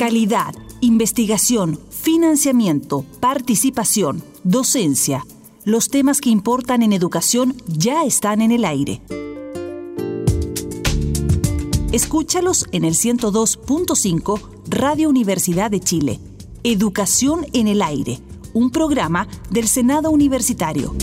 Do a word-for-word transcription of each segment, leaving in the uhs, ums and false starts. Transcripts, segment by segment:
Calidad, investigación, financiamiento, participación, docencia. Los temas que importan en educación ya están en el aire. Escúchalos en el ciento dos punto cinco Radio Universidad de Chile. Educación en el aire, un programa del Senado Universitario.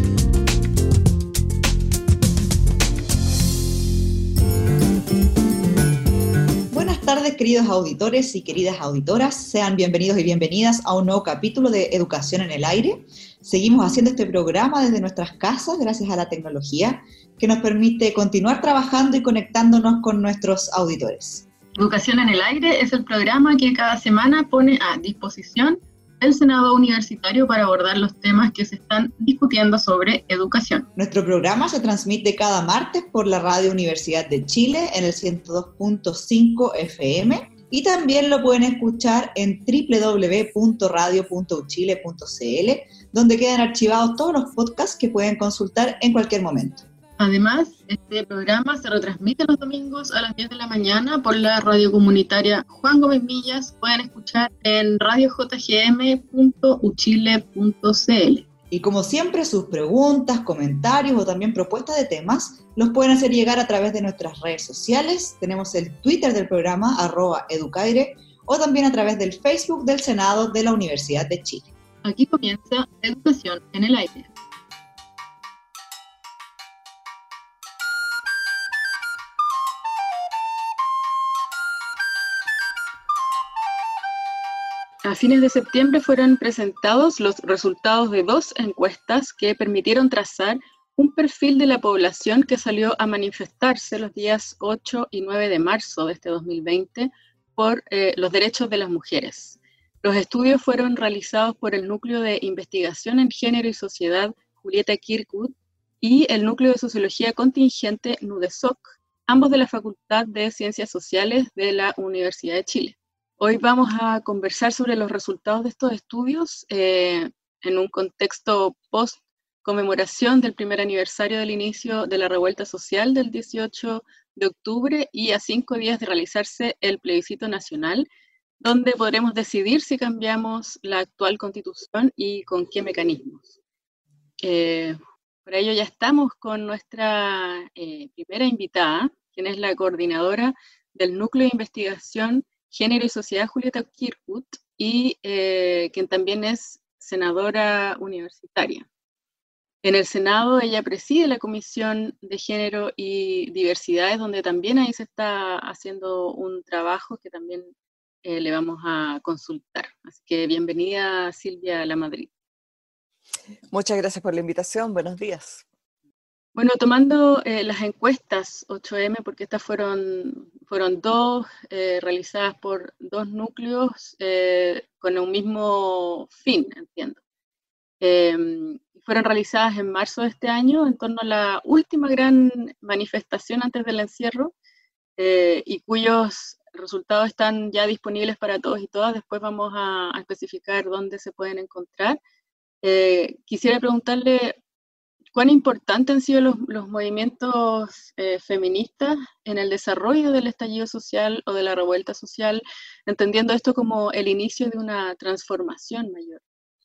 Buenas tardes, queridos auditores y queridas auditoras. Sean bienvenidos y bienvenidas a un nuevo capítulo de Educación en el Aire. Seguimos haciendo este programa desde nuestras casas gracias a la tecnología que nos permite continuar trabajando y conectándonos con nuestros auditores. Educación en el Aire es el programa que cada semana pone a disposición el Senado Universitario para abordar los temas que se están discutiendo sobre educación. Nuestro programa se transmite cada martes por la Radio Universidad de Chile en el ciento dos punto cinco F M y también lo pueden escuchar en doble u doble u doble u punto radio punto u chile punto c l, donde quedan archivados todos los podcasts que pueden consultar en cualquier momento. Además, este programa se retransmite los domingos a las diez de la mañana por la radio comunitaria Juan Gómez Millas. Pueden escuchar en radio j g m punto u chile punto c l. Y como siempre, sus preguntas, comentarios o también propuestas de temas los pueden hacer llegar a través de nuestras redes sociales. Tenemos el Twitter del programa, arroba educaire, o también a través del Facebook del Senado de la Universidad de Chile. Aquí comienza Educación en el Aire. A fines de septiembre fueron presentados los resultados de dos encuestas que permitieron trazar un perfil de la población que salió a manifestarse los días ocho y nueve de marzo de este dos mil veinte por eh, los derechos de las mujeres. Los estudios fueron realizados por el Núcleo de Investigación en Género y Sociedad Julieta Kirkwood y el Núcleo de Sociología Contingente NUDESOC, ambos de la Facultad de Ciencias Sociales de la Universidad de Chile. Hoy vamos a conversar sobre los resultados de estos estudios eh, en un contexto post-conmemoración del primer aniversario del inicio de la revuelta social del dieciocho de octubre y a cinco días de realizarse el plebiscito nacional, donde podremos decidir si cambiamos la actual constitución y con qué mecanismos. Eh, por ello ya estamos con nuestra eh, primera invitada, quien es la coordinadora del Núcleo de Investigación Género y Sociedad Julieta Kirkwood y eh, quien también es senadora universitaria. En el Senado ella preside la Comisión de Género y Diversidades, donde también ahí se está haciendo un trabajo que también eh, le vamos a consultar. Así que bienvenida Silvia Lamadrid. Muchas gracias por la invitación, buenos días. Bueno, tomando eh, las encuestas ocho eme, porque estas fueron, fueron dos, eh, realizadas por dos núcleos eh, con un mismo fin, entiendo. Eh, fueron realizadas en marzo de este año, en torno a la última gran manifestación antes del encierro, eh, y cuyos resultados están ya disponibles para todos y todas. Después vamos a, a especificar dónde se pueden encontrar. Eh, quisiera preguntarle, ¿cuán importantes han sido los, los movimientos eh, feministas en el desarrollo del estallido social o de la revuelta social, entendiendo esto como el inicio de una transformación mayor?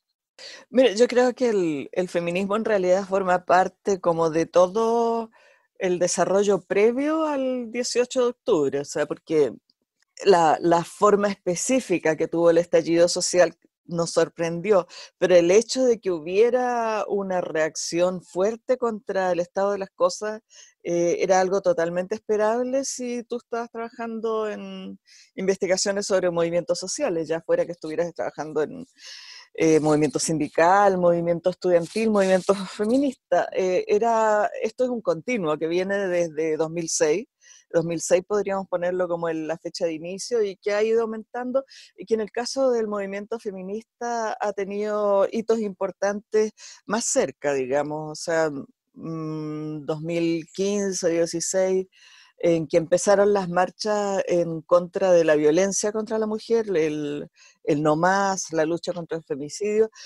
Mire, yo creo que el, el feminismo en realidad forma parte como de todo el desarrollo previo al dieciocho de octubre, o sea, porque la, la forma específica que tuvo el estallido social nos sorprendió, pero el hecho de que hubiera una reacción fuerte contra el estado de las cosas eh, era algo totalmente esperable si tú estabas trabajando en investigaciones sobre movimientos sociales, ya fuera que estuvieras trabajando en eh, movimiento sindical, movimiento estudiantil, movimiento feminista. Eh, era, esto es un continuo que viene desde dos mil seis. dos mil seis podríamos ponerlo como el, la fecha de inicio y que ha ido aumentando y que en el caso del movimiento feminista ha tenido hitos importantes más cerca, digamos, o sea, mmm, dos mil quince, dieciséis, en que empezaron las marchas en contra de la violencia contra la mujer, el, el no más, la lucha contra el femicidio,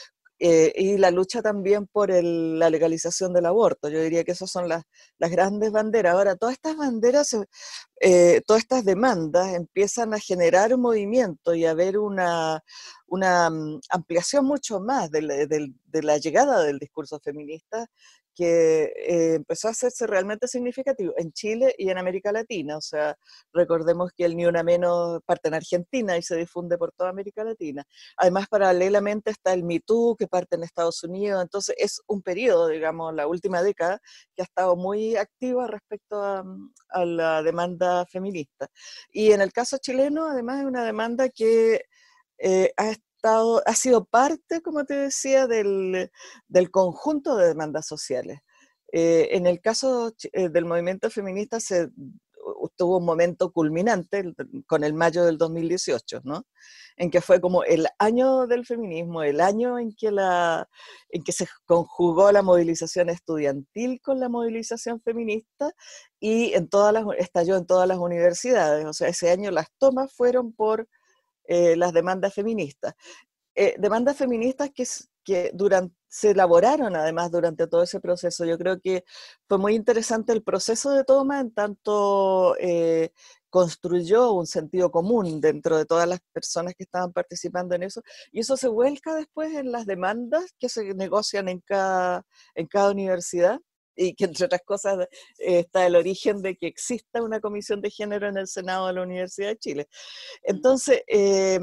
eh, y la lucha también por el, la legalización del aborto. Yo diría que esas son las, las grandes banderas. Ahora, todas estas banderas, eh, todas estas demandas empiezan a generar un movimiento y a haber una, una um, ampliación mucho más de la, de, de la llegada del discurso feminista, que eh, empezó a hacerse realmente significativo en Chile y en América Latina. O sea, recordemos que el Ni Una Menos parte en Argentina y se difunde por toda América Latina. Además, paralelamente está el Me Too, que parte en Estados Unidos. Entonces, es un periodo, digamos, la última década, que ha estado muy activa respecto a, a la demanda feminista. Y en el caso chileno, además, es una demanda que eh, ha estado ha sido parte, como te decía, del, del conjunto de demandas sociales. Eh, en el caso eh, del movimiento feminista se tuvo un momento culminante con el mayo del dos mil dieciocho, ¿no? En que fue como el año del feminismo, el año en que, la, en que se conjugó la movilización estudiantil con la movilización feminista y en todas las, estalló en todas las universidades. O sea, ese año las tomas fueron por Eh, las demandas feministas. Eh, demandas feministas que, que durante, se elaboraron además durante todo ese proceso. Yo creo que fue muy interesante el proceso de toma en tanto eh, construyó un sentido común dentro de todas las personas que estaban participando en eso, y eso se vuelca después en las demandas que se negocian en cada, en cada universidad, y que entre otras cosas eh, está el origen de que exista una comisión de género en el Senado de la Universidad de Chile. Entonces, eh,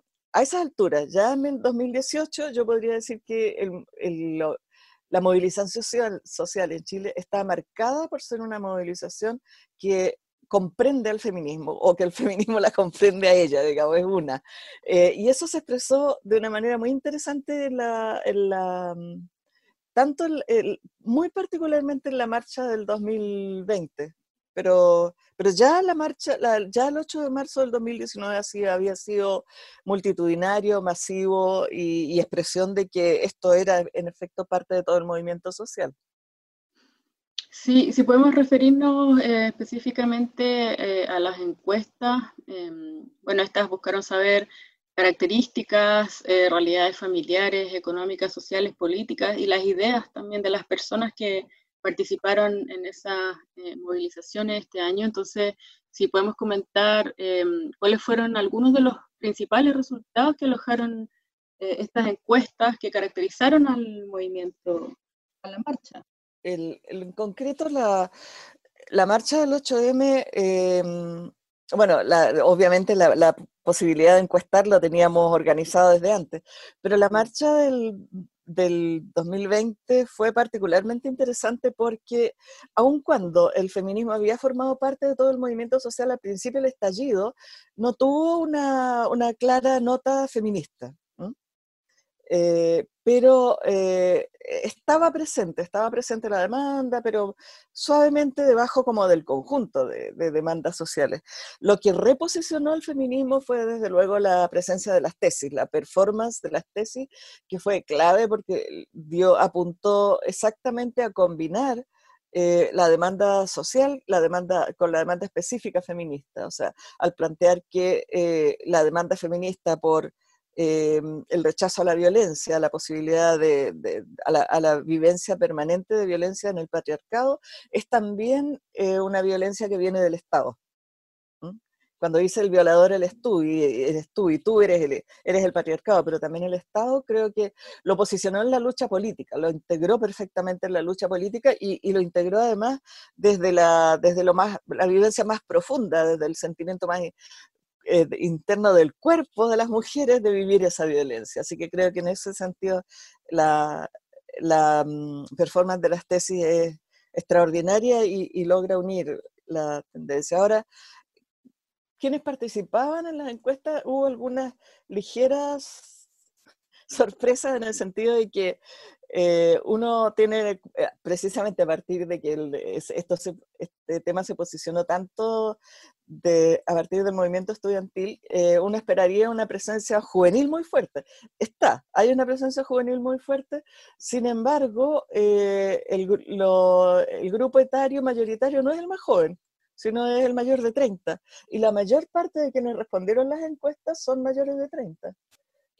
a esas alturas, ya en dos mil dieciocho, yo podría decir que el, el, lo, la movilización social, social en Chile está marcada por ser una movilización que comprende al feminismo, o que el feminismo la comprende a ella, digamos, es una. Eh, y eso se expresó de una manera muy interesante en la... En la tanto el, el, muy particularmente en la marcha del dos mil veinte, pero, pero ya la marcha, la, ya el ocho de marzo del dos mil diecinueve así había sido multitudinario, masivo y, y expresión de que esto era en efecto parte de todo el movimiento social. Sí, si podemos referirnos eh, específicamente eh, a las encuestas, eh, bueno, estas buscaron saber características, eh, realidades familiares, económicas, sociales, políticas y las ideas también de las personas que participaron en esas eh, movilizaciones este año. Entonces, si podemos comentar eh, cuáles fueron algunos de los principales resultados que alojaron eh, estas encuestas que caracterizaron al movimiento, a la marcha. El, el, en concreto, la, la marcha del ocho eme, eh, bueno, la, obviamente la, la posibilidad de encuestar lo teníamos organizado desde antes, pero la marcha del, del dos mil veinte fue particularmente interesante porque aun cuando el feminismo había formado parte de todo el movimiento social al principio del estallido, no tuvo una, una clara nota feminista. ¿no? Eh, pero eh, estaba presente, estaba presente la demanda, pero suavemente debajo como del conjunto de, de demandas sociales. Lo que reposicionó el feminismo fue desde luego la presencia de las tesis, la performance de las tesis, que fue clave porque dio, apuntó exactamente a combinar eh, la demanda social la demanda, con la demanda específica feminista, o sea, al plantear que eh, la demanda feminista por Eh, el rechazo a la violencia, la posibilidad de, de a, la, a la vivencia permanente de violencia en el patriarcado, es también eh, una violencia que viene del Estado. ¿Mm? Cuando dice el violador eres tú, y eres tú, y tú eres el, eres el patriarcado, pero también el Estado, creo que lo posicionó en la lucha política, lo integró perfectamente en la lucha política y, y lo integró además desde, la, desde lo más, la vivencia más profunda, desde el sentimiento más Eh, interno del cuerpo de las mujeres de vivir esa violencia. Así que creo que en ese sentido la, la um, performance de las tesis es extraordinaria y, y logra unir la tendencia. Ahora, ¿quiénes participaban en las encuestas? Hubo algunas ligeras sorpresas en el sentido de que eh, uno tiene, eh, precisamente a partir de que el, esto se, este tema se posicionó tanto de, a partir del movimiento estudiantil, eh, uno esperaría una presencia juvenil muy fuerte. Está, hay una presencia juvenil muy fuerte, sin embargo, eh, el, lo, el grupo etario mayoritario no es el más joven, sino es el mayor de treinta, y la mayor parte de quienes respondieron las encuestas son mayores de treinta.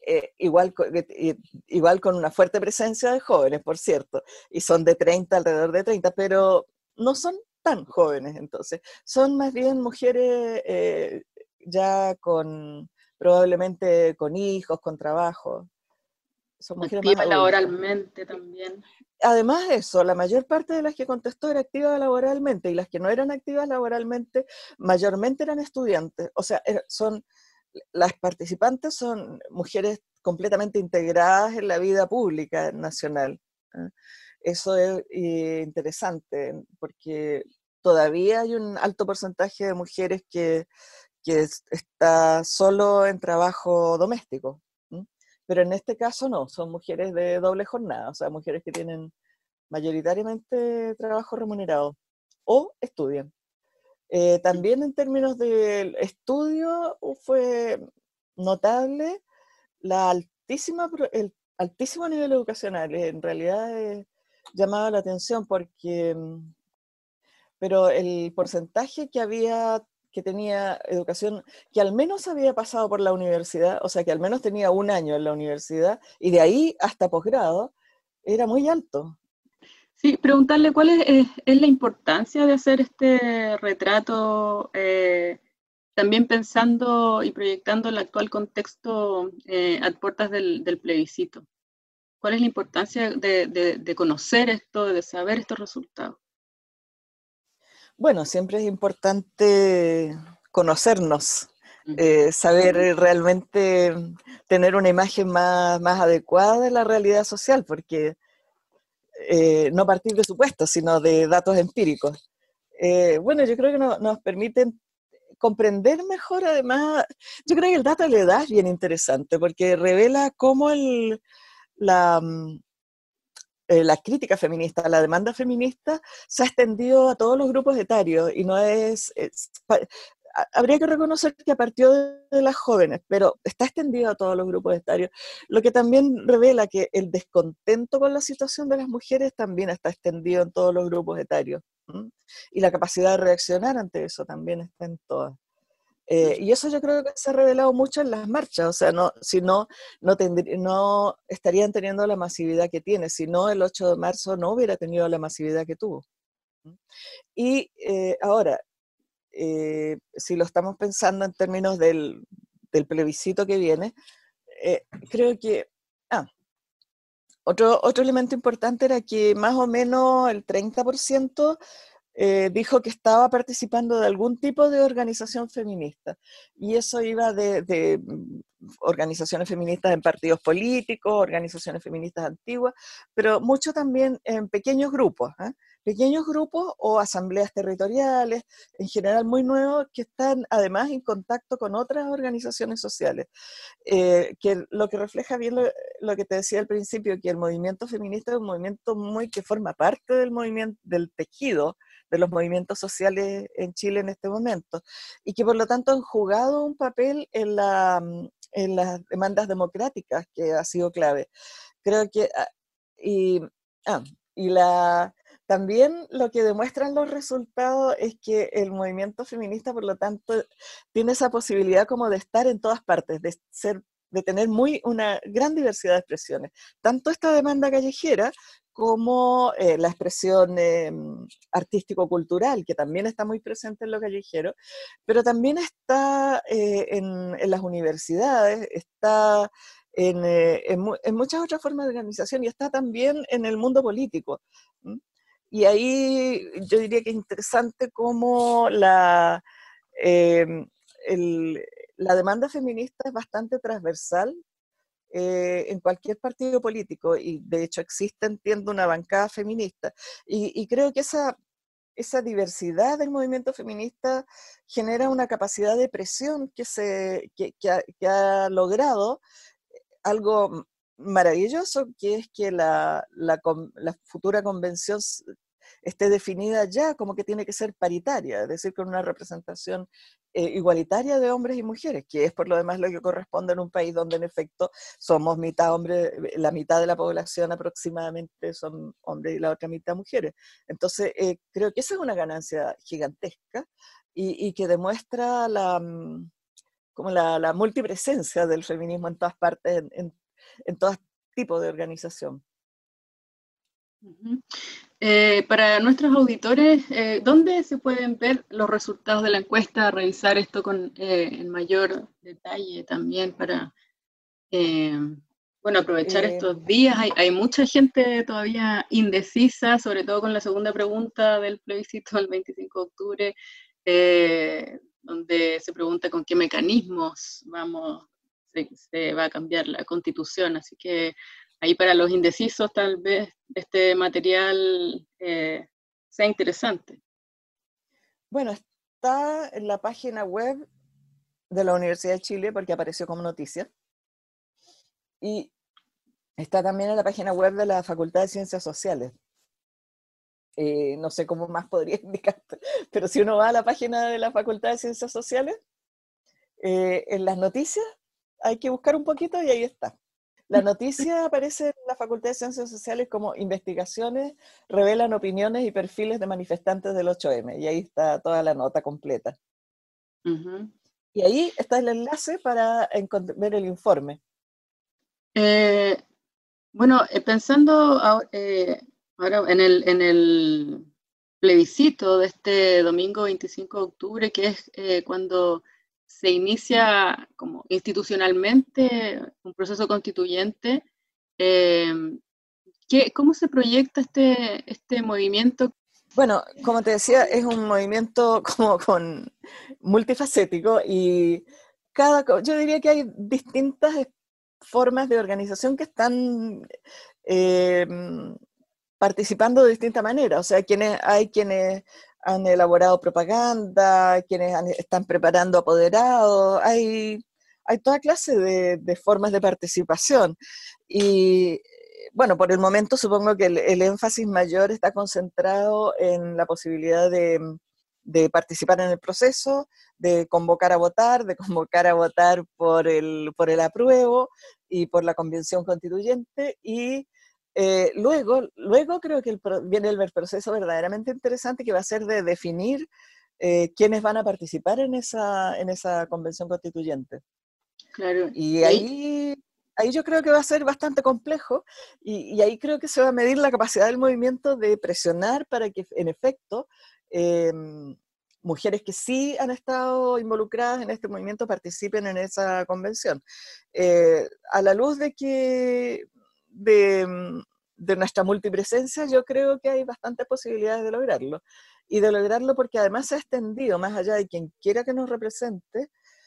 eh, igual, igual con una fuerte presencia de jóvenes, por cierto, y son de treinta, alrededor de treinta, pero no son tan jóvenes entonces, son más bien mujeres eh, ya con, probablemente con hijos, con trabajo, son mujeres más Activa adultas. laboralmente también. Además de eso, la mayor parte de las que contestó era activa laboralmente y las que no eran activas laboralmente mayormente eran estudiantes. O sea, son, las participantes son mujeres completamente integradas en la vida pública nacional. ¿eh? Eso es eh, interesante porque todavía hay un alto porcentaje de mujeres que, que está solo en trabajo doméstico. ¿eh? Pero en este caso no, son mujeres de doble jornada, o sea, mujeres que tienen mayoritariamente trabajo remunerado o estudian. Eh, también en términos del estudio fue notable la altísima, el altísimo nivel educacional. En realidad eh, llamaba la atención porque, pero el porcentaje que había que tenía educación, que al menos había pasado por la universidad, o sea, que al menos tenía un año en la universidad, y de ahí hasta posgrado, era muy alto. Sí, preguntarle cuál es, es, es la importancia de hacer este retrato, eh, también pensando y proyectando el actual contexto eh, a puertas del, del plebiscito. ¿Cuál es la importancia de, de, de conocer esto, de saber estos resultados? Bueno, siempre es importante conocernos, eh, saber realmente tener una imagen más, más adecuada de la realidad social, porque eh, no partir de supuestos, sino de datos empíricos. Eh, bueno, yo creo que no, nos permiten comprender mejor, además, yo creo que el dato de la edad es bien interesante, porque revela cómo el, la... Eh, la crítica feminista, la demanda feminista se ha extendido a todos los grupos etarios y no es, es habría que reconocer que partió de, de las jóvenes, pero está extendido a todos los grupos etarios, lo que también revela que el descontento con la situación de las mujeres también está extendido en todos los grupos etarios. ¿m? Y la capacidad de reaccionar ante eso también está en todas. Eh, y eso yo creo que se ha revelado mucho en las marchas, o sea, no, si no, no, tendrí, no estarían teniendo la masividad que tiene, si no el ocho de marzo no hubiera tenido la masividad que tuvo. Y eh, ahora, eh, si lo estamos pensando en términos del, del plebiscito que viene, eh, creo que, ah, otro, otro elemento importante era que más o menos el treinta por ciento Eh, dijo que estaba participando de algún tipo de organización feminista. Y eso iba de, de organizaciones feministas en partidos políticos, organizaciones feministas antiguas, pero mucho también en pequeños grupos, ¿eh? pequeños grupos o asambleas territoriales, en general muy nuevos, que están además en contacto con otras organizaciones sociales. Eh, que lo que refleja bien lo, lo que te decía al principio, que el movimiento feminista es un movimiento muy que forma parte del movimiento, del tejido de los movimientos sociales en Chile en este momento, y que por lo tanto han jugado un papel en, la, en las demandas democráticas, que ha sido clave. Creo que, y, ah, y la, también lo que demuestran los resultados es que el movimiento feminista, por lo tanto, tiene esa posibilidad como de estar en todas partes, de ser, de tener muy, una gran diversidad de expresiones. Tanto esta demanda callejera como eh, la expresión eh, artístico-cultural, que también está muy presente en lo callejero, pero también está eh, en, en las universidades, está en, eh, en, en muchas otras formas de organización y está también en el mundo político. ¿Mm? Y ahí yo diría que es interesante cómo la, eh, el, la demanda feminista es bastante transversal eh, en cualquier partido político, y de hecho existe, entiendo, una bancada feminista. Y, y creo que esa, esa diversidad del movimiento feminista genera una capacidad de presión que, se, que, que, ha, que ha logrado algo maravilloso, que es que la, la, la futura convención esté definida ya como que tiene que ser paritaria, es decir, con una representación eh, igualitaria de hombres y mujeres, que es por lo demás lo que corresponde en un país donde en efecto somos mitad hombres, la mitad de la población aproximadamente son hombres y la otra mitad mujeres. Entonces, eh, creo que esa es una ganancia gigantesca y, y que demuestra la... como la, la multipresencia del feminismo en todas partes, en, en, en todo tipo de organización. Uh-huh. Eh, para nuestros auditores, eh, ¿dónde se pueden ver los resultados de la encuesta? Revisar esto con eh, en mayor detalle también para, eh, bueno, aprovechar Eh, estos días. Hay, hay mucha gente todavía indecisa, sobre todo con la segunda pregunta del plebiscito del veinticinco de octubre, eh, donde se pregunta con qué mecanismos vamos, se, se va a cambiar la Constitución. Así que ahí para los indecisos tal vez este material eh, sea interesante. Bueno, está en la página web de la Universidad de Chile porque apareció como noticia. Y está también en la página web de la Facultad de Ciencias Sociales. Eh, no sé cómo más podría indicarte, pero si uno va a la página de la Facultad de Ciencias Sociales, eh, en las noticias hay que buscar un poquito y ahí está. La noticia aparece en la Facultad de Ciencias Sociales como investigaciones revelan opiniones y perfiles de manifestantes del ocho eme, y ahí está toda la nota completa. Uh-huh. Y ahí está el enlace para ver el informe. Eh, bueno, eh, pensando eh, ahora en el, en el plebiscito de este domingo veinticinco de octubre, que es eh, cuando se inicia como institucionalmente un proceso constituyente, eh, ¿qué, ¿cómo se proyecta este, este movimiento? Bueno, como te decía, es un movimiento como con multifacético y cada, yo diría que hay distintas formas de organización que están eh, participando de distinta manera. O sea, quienes, hay quienes han elaborado propaganda, quienes han, están preparando apoderados, hay, hay toda clase de, de formas de participación. Y bueno, por el momento supongo que el, el énfasis mayor está concentrado en la posibilidad de, de participar en el proceso, de convocar a votar, de convocar a votar por el, por el apruebo y por la convención constituyente, y eh, luego, luego creo que el, viene el proceso verdaderamente interesante, que va a ser de definir eh, quiénes van a participar en esa, en esa convención constituyente. Claro. Y ahí, ahí yo creo que va a ser bastante complejo, y, y ahí creo que se va a medir la capacidad del movimiento de presionar para que, en efecto, eh, mujeres que sí han estado involucradas en este movimiento participen en esa convención. Eh, a la luz de que de, de nuestra multipresencia, yo creo que hay bastantes posibilidades de lograrlo. Y de lograrlo porque además se ha extendido, más allá de quien quiera que nos represente,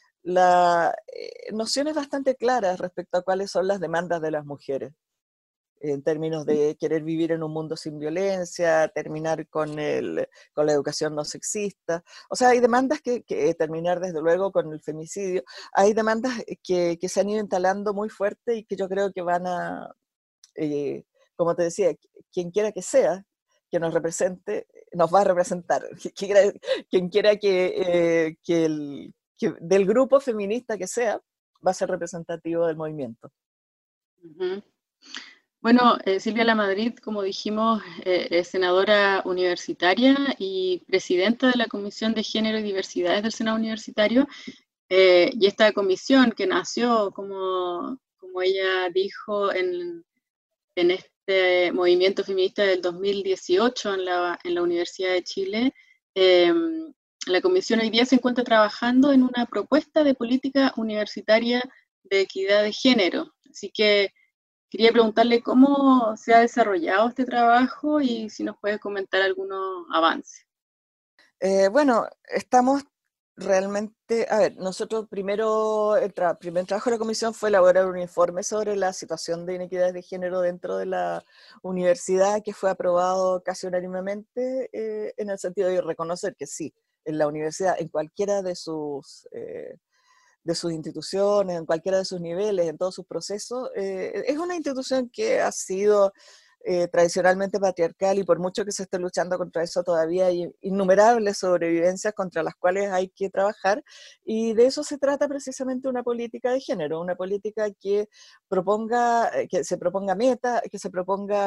la eh, nociones bastante claras respecto a cuáles son las demandas de las mujeres, en términos de querer vivir en un mundo sin violencia, terminar con, el, con la educación no sexista. O sea, hay demandas que, que terminar desde luego con el femicidio. Hay demandas que, que se han ido instalando muy fuerte y que yo creo que van a, eh, como te decía, quien quiera que sea, que nos represente, nos va a representar. Quien quiera, quien quiera que, eh, que, el, que del grupo feminista que sea, va a ser representativo del movimiento. Uh-huh. Bueno, eh, Silvia Lamadrid, como dijimos, eh, es senadora universitaria y presidenta de la Comisión de Género y Diversidades del Senado Universitario, eh, y esta comisión que nació, como, como ella dijo, en, en este movimiento feminista del dos mil dieciocho en la, en la Universidad de Chile, eh, la comisión hoy día se encuentra trabajando en una propuesta de política universitaria de equidad de género. Así que quería preguntarle cómo se ha desarrollado este trabajo y si nos puede comentar algunos avances. Eh, bueno, estamos realmente, a ver, nosotros primero, el tra primer trabajo de la comisión fue elaborar un informe sobre la situación de inequidades de género dentro de la universidad, que fue aprobado casi unánimemente, eh, en el sentido de reconocer que sí, en la universidad, en cualquiera de sus, eh, de sus instituciones, en cualquiera de sus niveles, en todos sus procesos, eh, es una institución que ha sido Eh, tradicionalmente patriarcal, y por mucho que se esté luchando contra eso, todavía hay innumerables sobrevivencias contra las cuales hay que trabajar, y de eso se trata precisamente una política de género, una política que proponga, que se proponga metas, que se proponga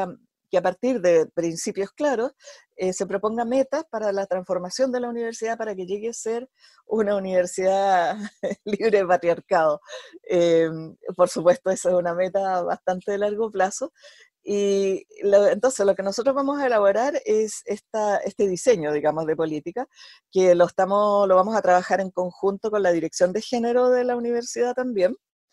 que a partir de principios claros eh, se proponga metas para la transformación de la universidad para que llegue a ser una universidad libre de patriarcado. Eh, por supuesto, esa es una meta bastante de largo plazo. Y lo, entonces lo que nosotros vamos a elaborar es esta, este diseño, digamos, de política, que lo, estamos, lo vamos a trabajar en conjunto con la Dirección de Género de la universidad también,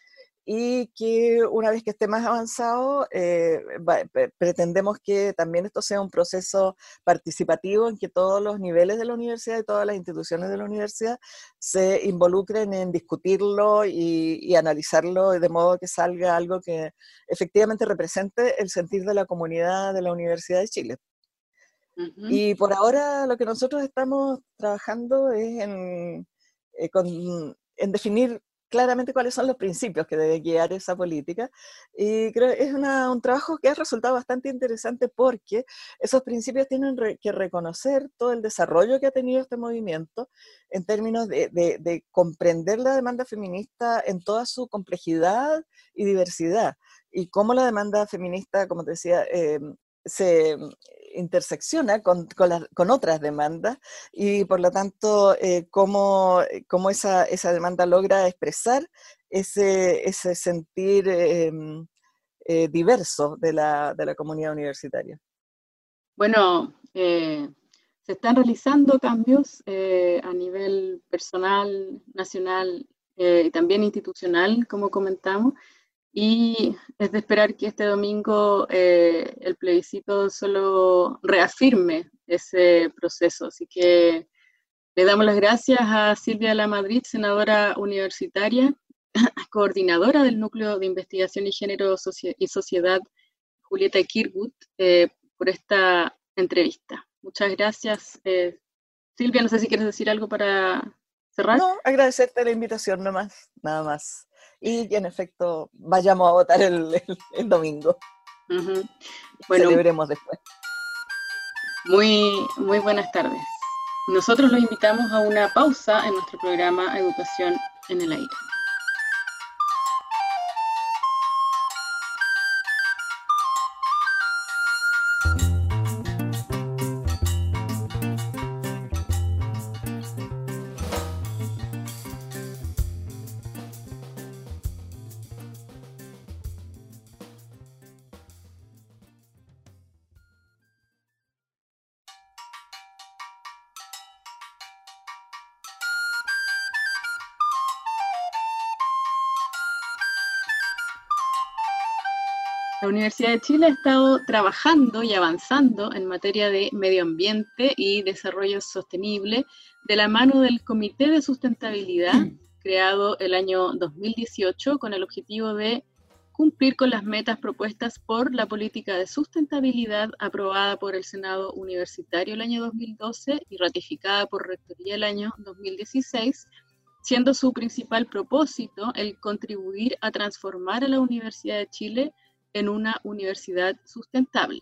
y que una vez que esté más avanzado, eh, va, pretendemos que también esto sea un proceso participativo en que todos los niveles de la universidad y todas las instituciones de la universidad se involucren en discutirlo y, y analizarlo de modo que salga algo que efectivamente represente el sentir de la comunidad de la Universidad de Chile. Uh-huh. Y por ahora lo que nosotros estamos trabajando es en, eh, con, en definir claramente cuáles son los principios que debe guiar esa política, y creo que es una, un trabajo que ha resultado bastante interesante porque esos principios tienen re, que reconocer todo el desarrollo que ha tenido este movimiento en términos de, de, de comprender la demanda feminista en toda su complejidad y diversidad, y cómo la demanda feminista, como te decía, eh, se intersecciona con, con, la, con otras demandas, y por lo tanto eh, cómo, cómo esa, esa demanda logra expresar ese, ese sentir eh, eh, diverso de la, de la comunidad universitaria. Bueno, eh, se están realizando cambios eh, a nivel personal, nacional eh, y también institucional, como comentamos. Y es de esperar que este domingo eh, el plebiscito solo reafirme ese proceso. Así que le damos las gracias a Silvia Lamadrid, senadora universitaria, coordinadora del Núcleo de Investigación y Género y Sociedad, Julieta Kirkwood, eh, por esta entrevista. Muchas gracias. Eh, Silvia, no sé si quieres decir algo para cerrar. No, agradecerte la invitación nomás, nada más. Y en efecto, vayamos a votar el, el, el domingo. Uh-huh. Bueno, celebremos después. Muy, muy buenas tardes. Nosotros los invitamos a una pausa en nuestro programa Educación en el Aire. La Universidad de Chile ha estado trabajando y avanzando en materia de medio ambiente y desarrollo sostenible de la mano del Comité de Sustentabilidad, creado el año dos mil dieciocho con el objetivo de cumplir con las metas propuestas por la política de sustentabilidad aprobada por el Senado Universitario el año dos mil doce y ratificada por Rectoría el año dos mil dieciséis, siendo su principal propósito el contribuir a transformar a la Universidad de Chile en una universidad sustentable.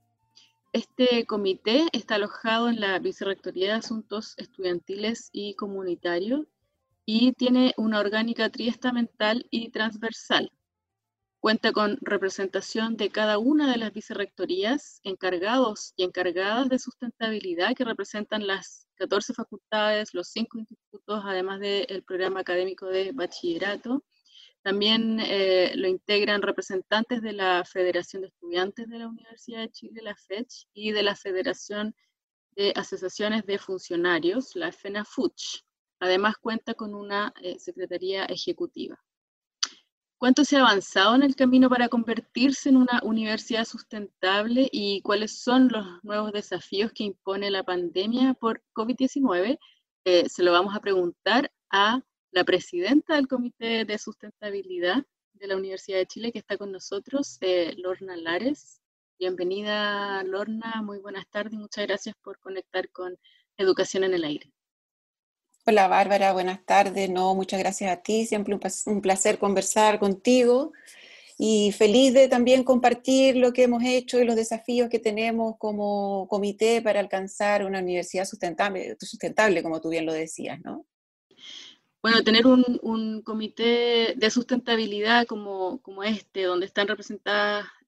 Este comité está alojado en la Vicerrectoría de Asuntos Estudiantiles y Comunitarios y tiene una orgánica triestamental y transversal. Cuenta con representación de cada una de las vicerrectorías, encargados y encargadas de sustentabilidad que representan las catorce facultades, los cinco institutos, además del programa académico de bachillerato. También eh, lo integran representantes de la Federación de Estudiantes de la Universidad de Chile, la FECH, y de la Federación de Asociaciones de Funcionarios, la FENAFUCH. Además cuenta con una eh, Secretaría Ejecutiva. ¿Cuánto se ha avanzado en el camino para convertirse en una universidad sustentable y cuáles son los nuevos desafíos que impone la pandemia por COVID diecinueve? Eh, se lo vamos a preguntar a la presidenta del Comité de Sustentabilidad de la Universidad de Chile, que está con nosotros, eh, Lorna Lares. Bienvenida, Lorna, muy buenas tardes y muchas gracias por conectar con Educación en el Aire. Hola, Bárbara, buenas tardes. No, muchas gracias a ti, siempre un placer conversar contigo y feliz de también compartir lo que hemos hecho y los desafíos que tenemos como comité para alcanzar una universidad sustentable, sustentable como tú bien lo decías, ¿no? Bueno, tener un, un comité de sustentabilidad como, como este, donde están representadas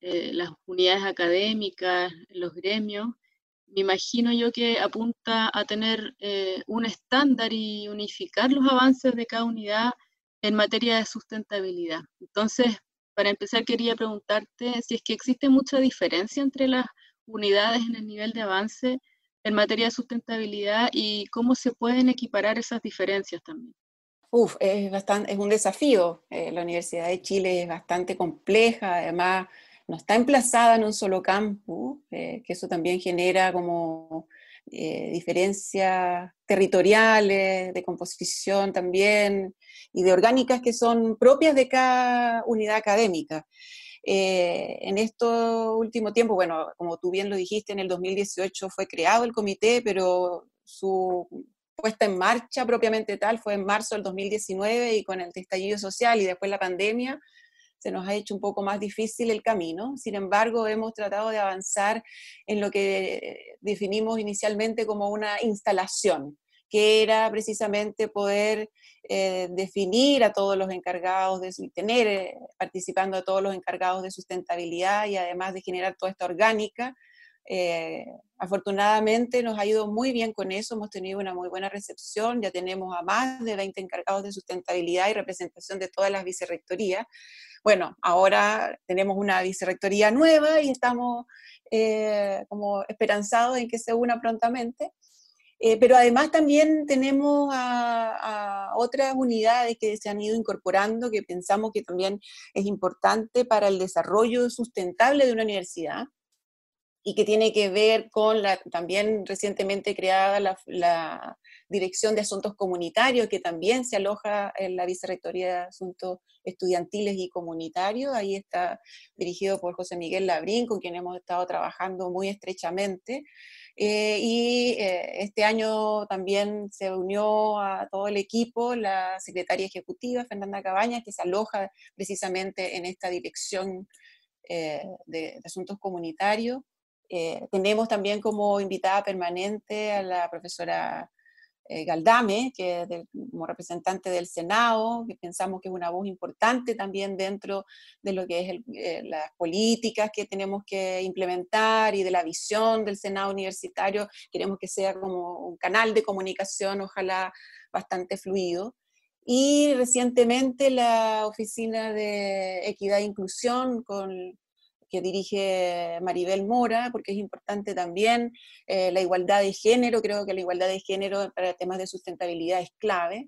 eh, las unidades académicas, los gremios, me imagino yo que apunta a tener eh, un estándar y unificar los avances de cada unidad en materia de sustentabilidad. Entonces, para empezar, quería preguntarte si es que existe mucha diferencia entre las unidades en el nivel de avance en materia de sustentabilidad y cómo se pueden equiparar esas diferencias también. Uf, es bastante, es un desafío. Eh, la Universidad de Chile es bastante compleja, además no está emplazada en un solo campus, eh, que eso también genera como eh, diferencias territoriales, de composición también, y de orgánicas que son propias de cada unidad académica. Eh, en estos últimos tiempos, bueno, como tú bien lo dijiste, en el dos mil dieciocho fue creado el comité, pero su puesta en marcha propiamente tal fue en marzo del dos mil diecinueve, y con el estallido social y después la pandemia se nos ha hecho un poco más difícil el camino. Sin embargo, hemos tratado de avanzar en lo que definimos inicialmente como una instalación, que era precisamente poder eh, definir a todos los encargados, de tener eh, participando a todos los encargados de sustentabilidad, y además de generar toda esta orgánica. Eh, afortunadamente nos ha ido muy bien con eso, hemos tenido una muy buena recepción, ya tenemos a más de veinte encargados de sustentabilidad y representación de todas las vicerrectorías. Bueno, ahora tenemos una vicerrectoría nueva y estamos eh, como esperanzados en que se una prontamente. Eh, pero además también tenemos a, a otras unidades que se han ido incorporando, que pensamos que también es importante para el desarrollo sustentable de una universidad, y que tiene que ver con la también recientemente creada la, la Dirección de Asuntos Comunitarios, que también se aloja en la Vicerrectoría de Asuntos Estudiantiles y Comunitarios. Ahí está dirigido por José Miguel Labrín, con quien hemos estado trabajando muy estrechamente. Eh, y eh, este año también se unió a todo el equipo la secretaria ejecutiva, Fernanda Cabañas, que se aloja precisamente en esta dirección eh, de, de asuntos comunitarios. Eh, tenemos también como invitada permanente a la profesora eh, Galdame, que es del, como representante del Senado, que pensamos que es una voz importante también dentro de lo que es el, eh, las políticas que tenemos que implementar y de la visión del Senado universitario. Queremos que sea como un canal de comunicación, ojalá bastante fluido. Y recientemente la Oficina de Equidad e Inclusión, con que dirige Maribel Mora, porque es importante también eh, la igualdad de género. Creo que la igualdad de género para temas de sustentabilidad es clave.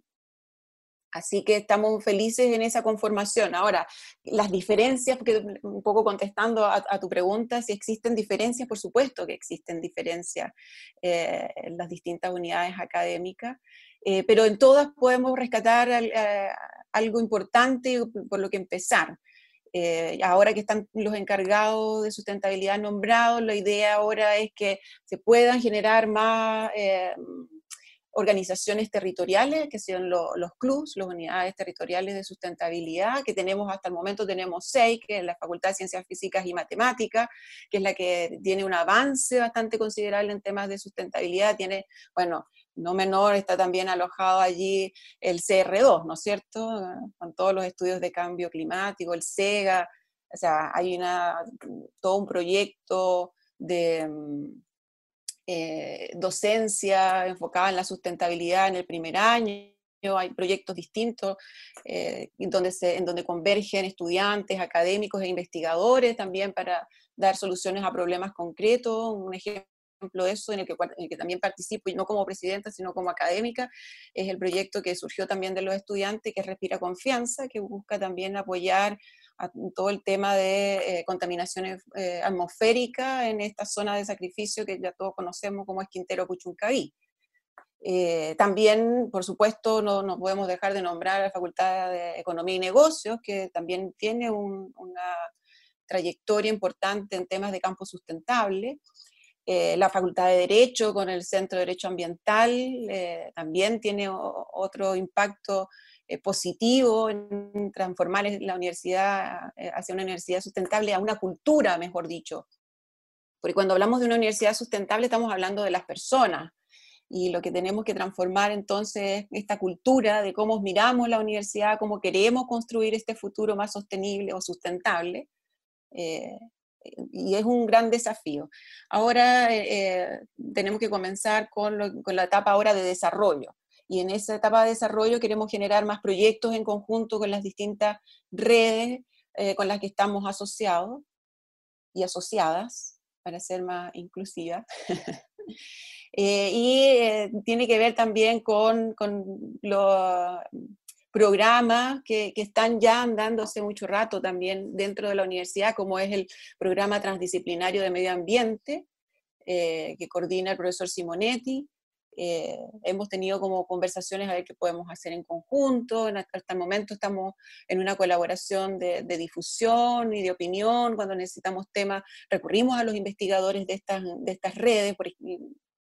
Así que estamos felices en esa conformación. Ahora, las diferencias, porque un poco contestando a, a tu pregunta, si existen diferencias, por supuesto que existen diferencias eh, en las distintas unidades académicas, eh, pero en todas podemos rescatar eh, algo importante por lo que empezar. Eh, ahora que están los encargados de sustentabilidad nombrados, la idea ahora es que se puedan generar más eh, organizaciones territoriales, que sean lo, los C L U S, las unidades territoriales de sustentabilidad, que tenemos hasta el momento, tenemos seis, que es la Facultad de Ciencias Físicas y Matemáticas, que es la que tiene un avance bastante considerable en temas de sustentabilidad. Tiene, bueno, no menor, está también alojado allí el C R dos, ¿no es cierto?, con todos los estudios de cambio climático, el SEGA. O sea, hay una, todo un proyecto de eh, docencia enfocada en la sustentabilidad en el primer año. Hay proyectos distintos eh, en, donde se, en donde convergen estudiantes, académicos e investigadores también para dar soluciones a problemas concretos. Un ejemplo ejemplo de eso, en el, que, en el que también participo, y no como presidenta, sino como académica, es el proyecto que surgió también de los estudiantes, que es Respira Confianza, que busca también apoyar a todo el tema de eh, contaminación eh, atmosférica en esta zona de sacrificio que ya todos conocemos como es Quintero Puchuncaví. Eh, también, por supuesto, no, no podemos dejar de nombrar a la Facultad de Economía y Negocios, que también tiene un, una trayectoria importante en temas de campo sustentable. Eh, la Facultad de Derecho, con el Centro de Derecho Ambiental, eh, también tiene o, otro impacto eh, positivo en transformar la universidad eh, hacia una universidad sustentable, a una cultura, mejor dicho. Porque cuando hablamos de una universidad sustentable estamos hablando de las personas, y lo que tenemos que transformar entonces es esta cultura de cómo miramos la universidad, cómo queremos construir este futuro más sostenible o sustentable. Eh, y es un gran desafío. Ahora eh, tenemos que comenzar con, lo, con la etapa ahora de desarrollo, y en esa etapa de desarrollo queremos generar más proyectos en conjunto con las distintas redes eh, con las que estamos asociados y asociadas, para ser más inclusiva. eh, y eh, tiene que ver también con, con los programas que, que están ya andando hace mucho rato también dentro de la universidad, como es el programa transdisciplinario de medio ambiente, eh, que coordina el profesor Simonetti. Eh, hemos tenido como conversaciones a ver qué podemos hacer en conjunto. En, hasta el momento estamos en una colaboración de, de difusión y de opinión. Cuando necesitamos temas, recurrimos a los investigadores de estas, de estas redes, por ejemplo,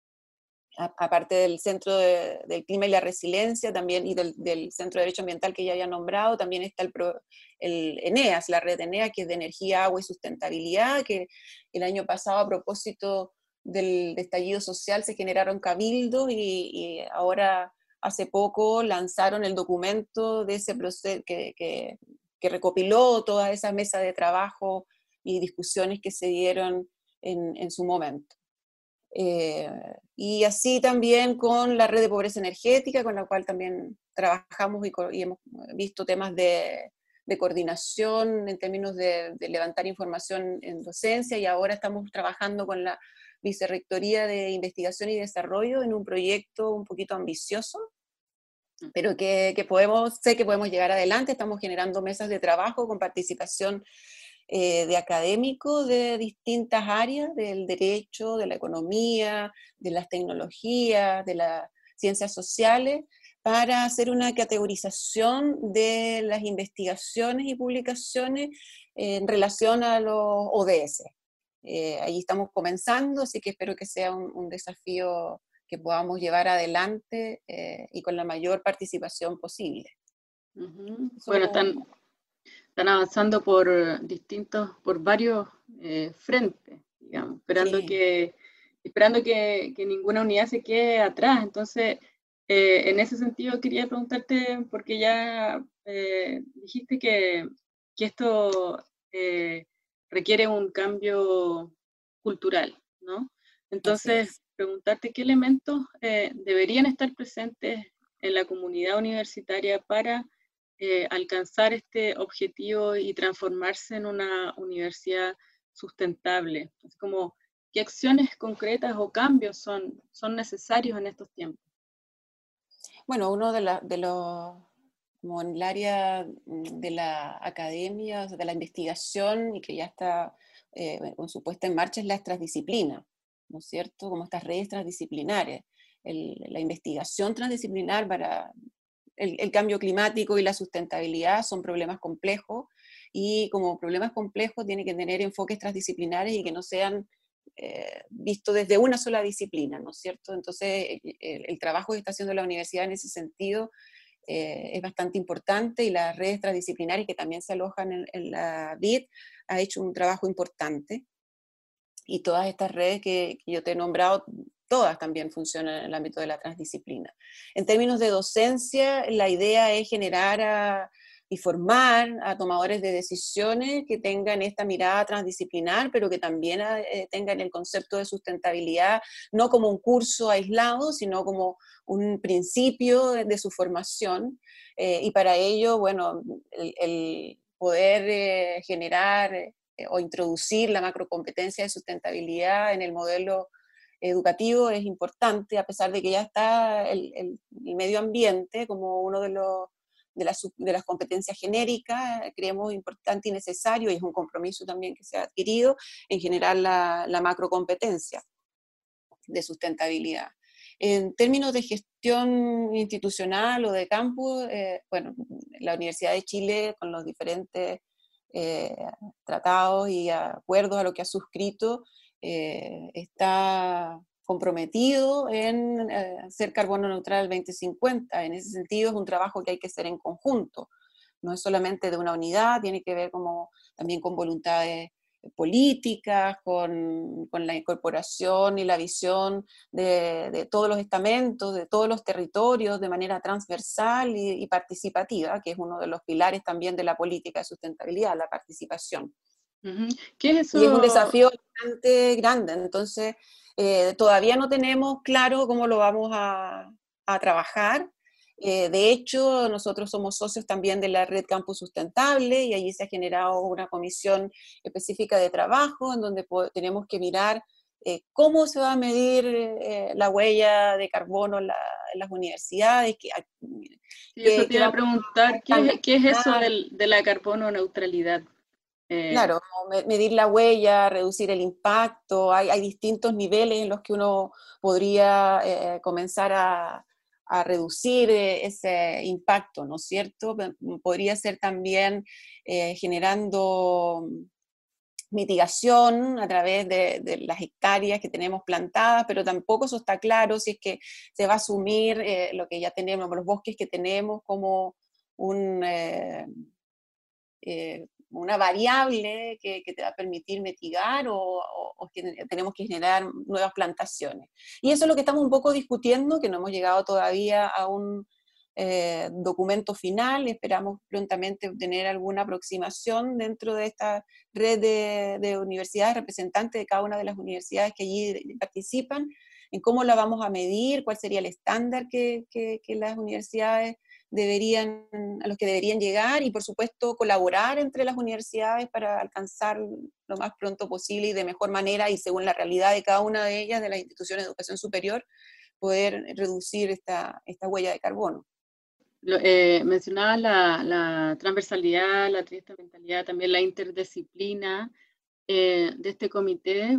aparte del Centro de, del Clima y la Resiliencia también, y del, del Centro de Derecho Ambiental que ya había nombrado, también está el, el ENEAS, la red ENEAS, que es de energía, agua y sustentabilidad, que el año pasado, a propósito del estallido social, se generaron cabildos, y, y ahora hace poco lanzaron el documento de ese proceso que, que, que recopiló todas esas mesas de trabajo y discusiones que se dieron en, en su momento. Eh, y así también con la red de pobreza energética, con la cual también trabajamos y, y hemos visto temas de, de coordinación en términos de, de levantar información en docencia, y ahora estamos trabajando con la Vicerrectoría de Investigación y Desarrollo en un proyecto un poquito ambicioso, pero que, que podemos, sé que podemos llegar adelante. Estamos generando mesas de trabajo con participación Eh, de académicos de distintas áreas, del derecho, de la economía, de las tecnologías, de las ciencias sociales, para hacer una categorización de las investigaciones y publicaciones en relación a los O D S. Eh, ahí estamos comenzando, así que espero que sea un, un desafío que podamos llevar adelante eh, y con la mayor participación posible. Uh-huh. Bueno, están... Están avanzando por distintos, por varios eh, frentes, digamos, esperando, sí. que, esperando que, que ninguna unidad se quede atrás. Entonces, eh, en ese sentido quería preguntarte, porque ya eh, dijiste que, que esto eh, requiere un cambio cultural, ¿no? Entonces, preguntarte qué elementos eh, deberían estar presentes en la comunidad universitaria para Eh, alcanzar este objetivo y transformarse en una universidad sustentable. Es como, ¿qué acciones concretas o cambios son, son necesarios en estos tiempos? Bueno, uno de, la, de los, como en el área de la academia, o sea, de la investigación, y que ya está eh, con su puesta en marcha, es la transdisciplina, ¿no es cierto? Como estas redes transdisciplinares. El, la investigación transdisciplinar para El, el cambio climático y la sustentabilidad son problemas complejos, y como problemas complejos tienen que tener enfoques transdisciplinares y que no sean eh, vistos desde una sola disciplina, ¿no es cierto? Entonces el, el trabajo que está haciendo la universidad en ese sentido eh, es bastante importante, y las redes transdisciplinarias que también se alojan en, en la B I D ha hecho un trabajo importante, y todas estas redes que, que yo te he nombrado, todas también funcionan en el ámbito de la transdisciplina. En términos de docencia, la idea es generar a, y formar a tomadores de decisiones que tengan esta mirada transdisciplinar, pero que también eh, tengan el concepto de sustentabilidad, no como un curso aislado, sino como un principio de, de su formación. Eh, y para ello, bueno, el, el poder eh, generar eh, o introducir la macrocompetencia de sustentabilidad en el modelo educativo es importante, a pesar de que ya está el, el, el medio ambiente como uno de, los, de, las, de las competencias genéricas. Creemos importante y necesario, y es un compromiso también que se ha adquirido, en generar la, la macrocompetencia de sustentabilidad. En términos de gestión institucional o de campus, eh, bueno, la Universidad de Chile, con los diferentes eh, tratados y acuerdos a lo que ha suscrito, eh, está comprometido en eh, ser carbono neutral veinte cincuenta. En ese sentido es un trabajo que hay que hacer en conjunto, no es solamente de una unidad, tiene que ver como, también con voluntades políticas, con, con la incorporación y la visión de, de todos los estamentos, de todos los territorios, de manera transversal y, y participativa, que es uno de los pilares también de la política de sustentabilidad, la participación. Uh-huh. ¿Qué es Y es un eso? desafío bastante grande, entonces eh, todavía no tenemos claro cómo lo vamos a, a trabajar. Eh, de hecho, nosotros somos socios también de la Red Campus Sustentable y allí se ha generado una comisión específica de trabajo en donde tenemos que mirar eh, cómo se va a medir eh, la huella de carbono en, la, en las universidades, que, Sí, eso que, te que iba a vamos preguntar, ¿qué a es, qué es eso del, de la carbono neutralidad? Eh, Claro, medir la huella, reducir el impacto, hay, hay distintos niveles en los que uno podría eh, comenzar a, a reducir eh, ese impacto, ¿no es cierto? Podría ser también eh, generando mitigación a través de, de las hectáreas que tenemos plantadas, pero tampoco eso está claro si es que se va a asumir eh, lo que ya tenemos, los bosques que tenemos como un... Eh, eh, una variable que, que, te va a permitir mitigar o, o, o que tenemos que generar nuevas plantaciones. Y eso es lo que estamos un poco discutiendo, que no hemos llegado todavía a un eh, documento final, esperamos prontamente obtener alguna aproximación dentro de esta red de, de universidades, representantes de cada una de las universidades que allí participan, en cómo la vamos a medir, cuál sería el estándar que, que, que las universidades deberían, a los que deberían llegar y por supuesto colaborar entre las universidades para alcanzar lo más pronto posible y de mejor manera y según la realidad de cada una de ellas, de las instituciones de educación superior, poder reducir esta, esta huella de carbono. Lo, eh, mencionabas la, la transversalidad, la triestamentalidad, también la interdisciplina eh, de este comité.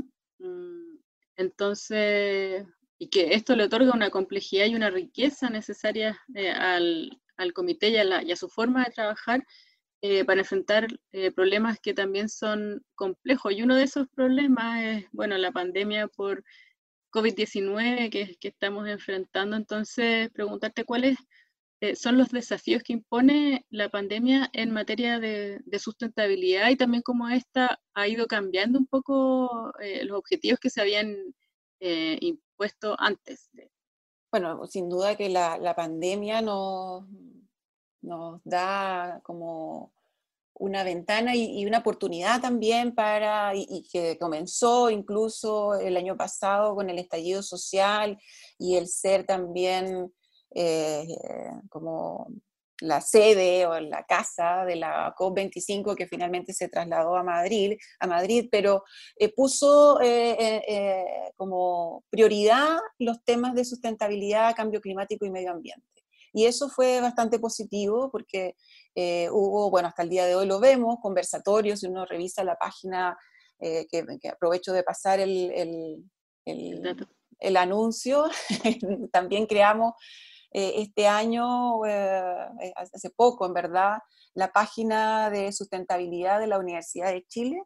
Entonces, y que esto le otorga una complejidad y una riqueza necesaria eh, al, al comité y a, la, y a su forma de trabajar eh, para enfrentar eh, problemas que también son complejos. Y uno de esos problemas es, bueno, la pandemia por COVID diecinueve que, que estamos enfrentando. Entonces, preguntarte cuáles eh, son los desafíos que impone la pandemia en materia de, de sustentabilidad y también cómo esta ha ido cambiando un poco eh, los objetivos que se habían eh, impuesto antes. De... Bueno, sin duda que la, la pandemia nos, nos da como una ventana y, y una oportunidad también para, y, y que comenzó incluso el año pasado con el estallido social y el ser también eh, como la sede o la casa de la COP veinticinco que finalmente se trasladó a Madrid, a Madrid pero eh, puso eh, eh, como prioridad los temas de sustentabilidad, cambio climático y medio ambiente. Y eso fue bastante positivo porque eh, hubo, bueno, hasta el día de hoy lo vemos, conversatorios, si uno revisa la página, eh, que, que aprovecho de pasar el, el, el, el, el anuncio, también creamos eh, este año, eh, hace poco en verdad, la página de sustentabilidad de la Universidad de Chile,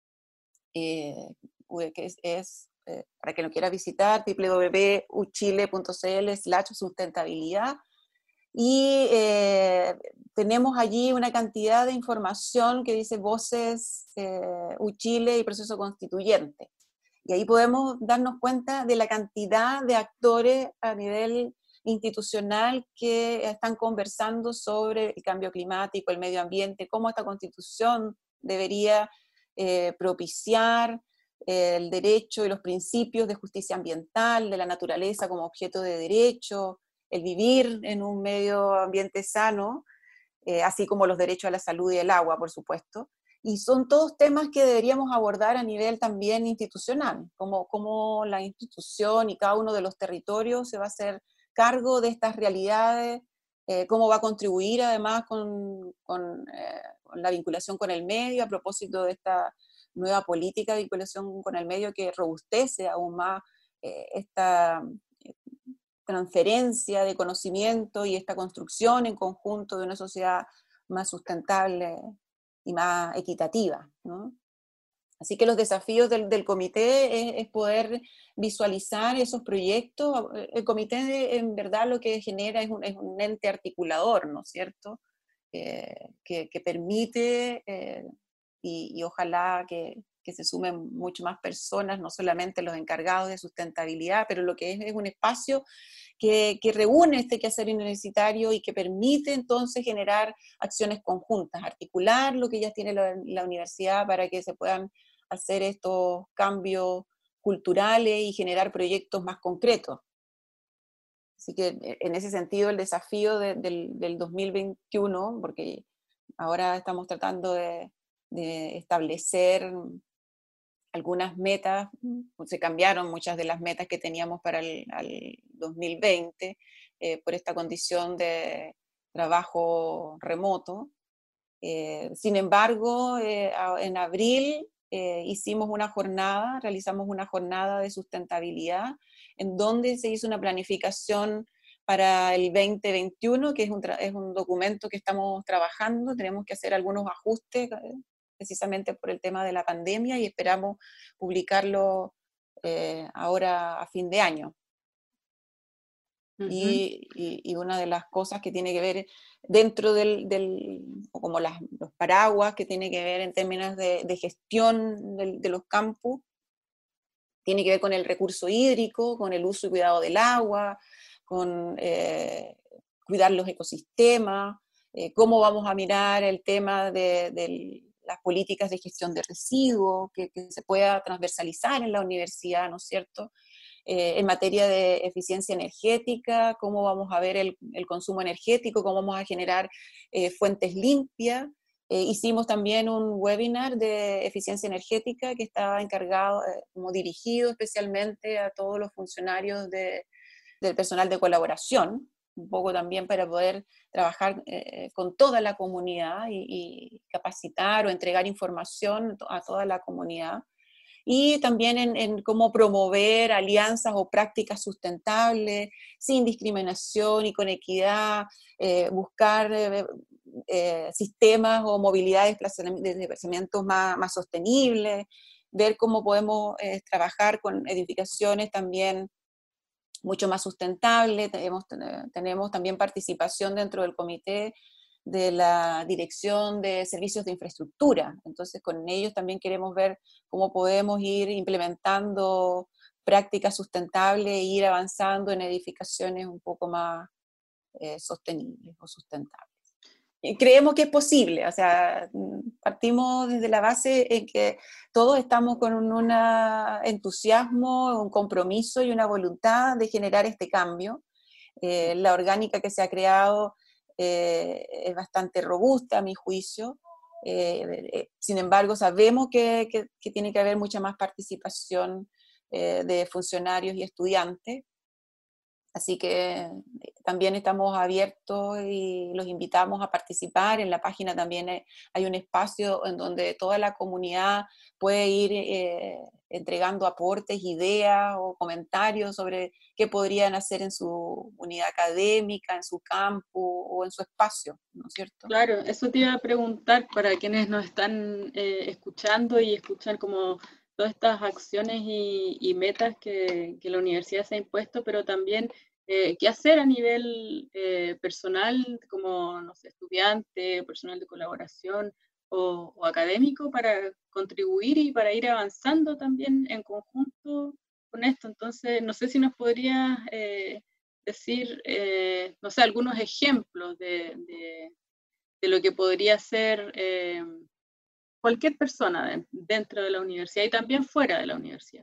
eh, que es, es eh, para quien lo quiera visitar, doble u doble u doble u punto u chile punto c l slash sustentabilidad. Y eh, tenemos allí una cantidad de información que dice Voces eh, UChile y Proceso Constituyente. Y ahí podemos darnos cuenta de la cantidad de actores a nivel institucional que están conversando sobre el cambio climático, el medio ambiente, cómo esta constitución debería eh, propiciar eh, el derecho y los principios de justicia ambiental, de la naturaleza como objeto de derecho, el vivir en un medio ambiente sano, eh, así como los derechos a la salud y el agua, por supuesto. Y son todos temas que deberíamos abordar a nivel también institucional, como, como la institución y cada uno de los territorios se va a hacer cargo de estas realidades, eh, cómo va a contribuir además con, con, eh, con la vinculación con el medio, a propósito de esta nueva política de vinculación con el medio que robustece aún más eh, esta transferencia de conocimiento y esta construcción en conjunto de una sociedad más sustentable y más equitativa, ¿no? Así que los desafíos del, del comité es, es poder visualizar esos proyectos. El comité en verdad lo que genera es un, es un ente articulador, ¿no es cierto? Eh, que, que permite eh, y, y ojalá que, que se sumen mucho más personas, no solamente los encargados de sustentabilidad, pero lo que es, es un espacio que, que reúne este quehacer universitario y que permite entonces generar acciones conjuntas, articular lo que ya tiene la, la universidad para que se puedan hacer estos cambios culturales y generar proyectos más concretos. Así que en ese sentido el desafío de, del, del dos mil veintiuno, porque ahora estamos tratando de, de establecer algunas metas, se cambiaron muchas de las metas que teníamos para el, el dos mil veinte eh, por esta condición de trabajo remoto. Eh, sin embargo, eh, en abril eh, hicimos una jornada, realizamos una jornada de sustentabilidad en donde se hizo una planificación para el veinte veintiuno, que es un, es un documento que estamos trabajando, tenemos que hacer algunos ajustes eh, precisamente por el tema de la pandemia y esperamos publicarlo eh, ahora a fin de año. Uh-huh. y, y, y una de las cosas que tiene que ver dentro del, del o como las, los paraguas que tiene que ver en términos de, de gestión de, de los campus, tiene que ver con el recurso hídrico, con el uso y cuidado del agua, con eh, cuidar los ecosistemas, eh, cómo vamos a mirar el tema de, de las políticas de gestión de residuos, que, que se pueda transversalizar en la universidad, ¿no es cierto? Eh, en materia de eficiencia energética, cómo vamos a ver el, el consumo energético, cómo vamos a generar eh, fuentes limpias. Eh, hicimos también un webinar de eficiencia energética que estaba encargado, eh, como dirigido especialmente a todos los funcionarios de, del personal de colaboración, un poco también para poder trabajar eh, con toda la comunidad y, y capacitar o entregar información a toda la comunidad. Y también en, en cómo promover alianzas o prácticas sustentables, sin discriminación y con equidad, eh, buscar eh, eh, sistemas o movilidad de desplazamientos más, más sostenibles, ver cómo podemos eh, trabajar con edificaciones también mucho más sustentables. Tenemos, tenemos también participación dentro del comité de la Dirección de Servicios de Infraestructura. Entonces, con ellos también queremos ver cómo podemos ir implementando prácticas sustentables e ir avanzando en edificaciones un poco más eh, sostenibles o sustentables. Y creemos que es posible, o sea, partimos desde la base en que todos estamos con un entusiasmo, un compromiso y una voluntad de generar este cambio. Eh, la orgánica que se ha creado Eh, es bastante robusta a mi juicio, eh, eh, sin embargo sabemos que, que, que tiene que haber mucha más participación eh, de funcionarios y estudiantes, así que también estamos abiertos y los invitamos a participar. En la página también hay un espacio en donde toda la comunidad puede ir eh, entregando aportes, ideas o comentarios sobre qué podrían hacer en su unidad académica, en su campo o en su espacio, ¿no es cierto? Claro, eso te iba a preguntar para quienes nos están eh, escuchando y escuchan como todas estas acciones y, y metas que, que la universidad se ha impuesto, pero también eh, qué hacer a nivel eh, personal, como no sé, estudiante, personal de colaboración o, o académico, para contribuir y para ir avanzando también en conjunto con esto. Entonces, no sé si nos podrías eh, decir, eh, no sé, algunos ejemplos de, de, de lo que podría ser eh, cualquier persona de, dentro de la universidad y también fuera de la universidad.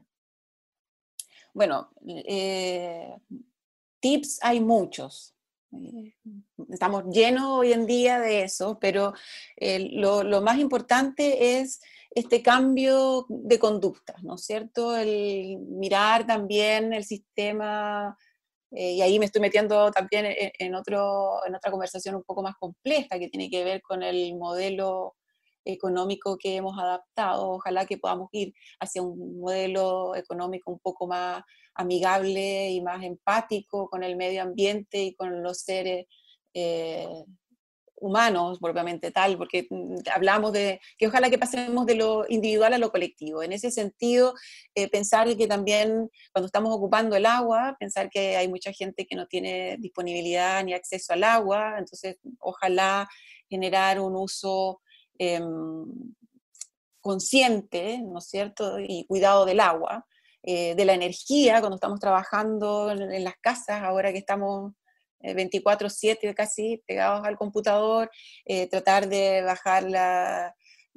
Bueno, eh, tips hay muchos. Estamos llenos hoy en día de eso, pero eh, lo, lo más importante es este cambio de conducta, ¿no es cierto? El mirar también el sistema, eh, y ahí me estoy metiendo también en, en, otro, en otra conversación un poco más compleja que tiene que ver con el modelo económico que hemos adaptado. Ojalá que podamos ir hacia un modelo económico un poco más amigable y más empático con el medio ambiente y con los seres eh, humanos propiamente tal, porque hablamos de que ojalá que pasemos de lo individual a lo colectivo. En ese sentido, eh, pensar que también cuando estamos ocupando el agua, pensar que hay mucha gente que no tiene disponibilidad ni acceso al agua, entonces ojalá generar un uso eh, consciente, ¿no es cierto?, y cuidado del agua, eh, de la energía, cuando estamos trabajando en, en las casas, ahora que estamos eh, veinticuatro siete casi pegados al computador, eh, tratar de bajar la,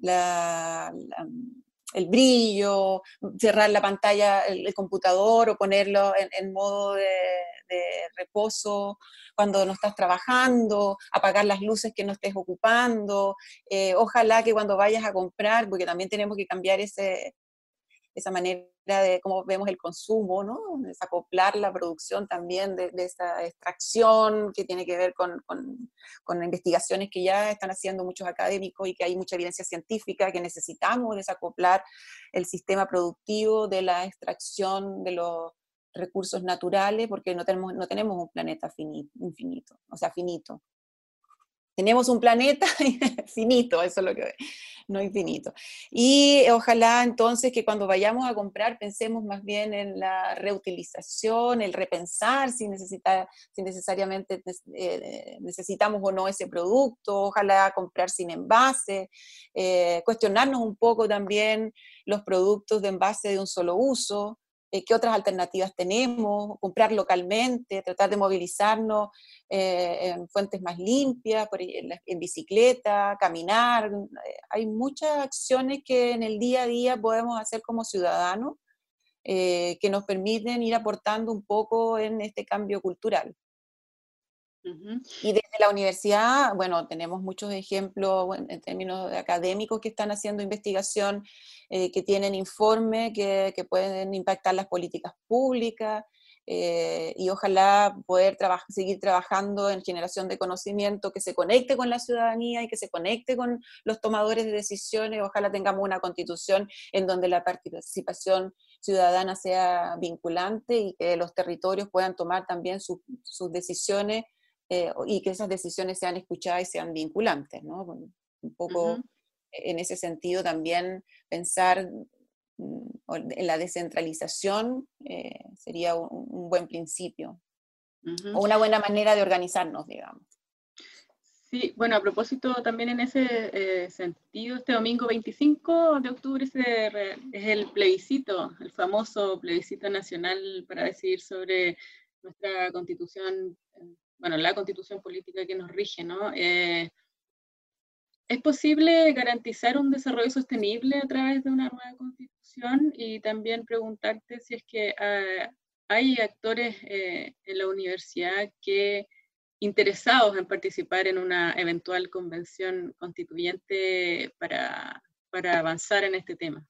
la, la, el brillo, cerrar la pantalla, el, el computador, o ponerlo en, en modo de, de reposo cuando no estás trabajando, apagar las luces que no estés ocupando. Eh, ojalá que cuando vayas a comprar, porque también tenemos que cambiar ese, esa manera de cómo vemos el consumo, ¿no? Desacoplar la producción también de, de esa extracción que tiene que ver con, con, con investigaciones que ya están haciendo muchos académicos, y que hay mucha evidencia científica que necesitamos desacoplar el sistema productivo de la extracción de los recursos naturales, porque no tenemos, no tenemos un planeta finito, infinito, o sea, finito. Tenemos un planeta finito, eso es lo que, no infinito. Y ojalá entonces que cuando vayamos a comprar pensemos más bien en la reutilización, el repensar si, necesita, si necesariamente eh, necesitamos o no ese producto, ojalá comprar sin envase, eh, cuestionarnos un poco también los productos de envase de un solo uso. Eh, ¿Qué otras alternativas tenemos? Comprar localmente, tratar de movilizarnos eh, en fuentes más limpias, por, en, en bicicleta, caminar. Eh, hay muchas acciones que en el día a día podemos hacer como ciudadanos eh, que nos permiten ir aportando un poco en este cambio cultural. Uh-huh. Y desde la universidad, bueno, tenemos muchos ejemplos bueno, en términos académicos que están haciendo investigación, eh, que tienen informes que, que pueden impactar las políticas públicas, eh, y ojalá poder traba- seguir trabajando en generación de conocimiento que se conecte con la ciudadanía y que se conecte con los tomadores de decisiones. Ojalá tengamos una constitución en donde la participación ciudadana sea vinculante y que los territorios puedan tomar también su, sus decisiones, Eh, y que esas decisiones sean escuchadas y sean vinculantes, ¿no? Un poco uh-huh. En ese sentido también pensar en la descentralización eh, sería un, un buen principio, uh-huh. O una buena manera de organizarnos, digamos. Sí, bueno, a propósito también en ese eh, sentido, este domingo veinticinco de octubre se, es el plebiscito, el famoso plebiscito nacional para decidir sobre nuestra constitución, bueno, la constitución política que nos rige, ¿no? Eh, ¿Es posible garantizar un desarrollo sostenible a través de una nueva constitución? Y también preguntarte si es que uh, hay actores eh, en la universidad que interesados en participar en una eventual convención constituyente para, para avanzar en este tema.